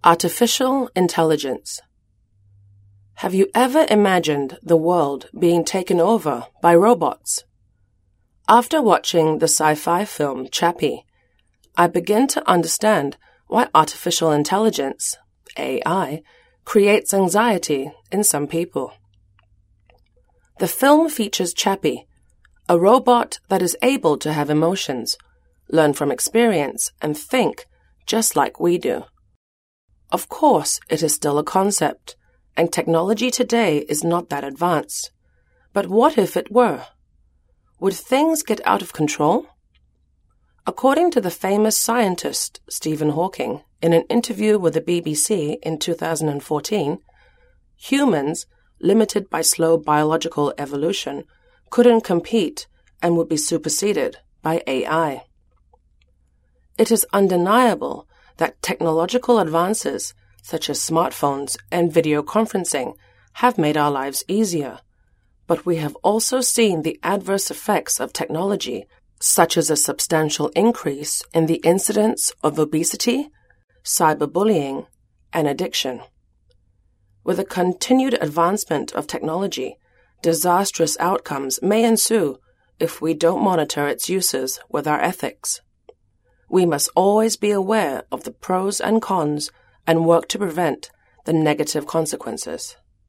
Artificial intelligence. Have you ever imagined the world being taken over by robots? After watching the sci-fi film Chappie, I begin to understand why artificial intelligence, AI, creates anxiety in some people. The film features Chappie, a robot that is able to have emotions, learn from experience, and think just like we do. Of course, it is still a concept, and technology today is not that advanced. But what if it were? Would things get out of control? According to the famous scientist Stephen Hawking, in an interview with the BBC in 2014, humans, limited by slow biological evolution, couldn't compete and would be superseded by AI. It is undeniable that technological advances, such as smartphones and video conferencing, have made our lives easier. But we have also seen the adverse effects of technology, such as a substantial increase in the incidence of obesity, cyberbullying, and addiction. With the continued advancement of technology, disastrous outcomes may ensue if we don't monitor its uses with our ethics. We must always be aware of the pros and cons and work to prevent the negative consequences.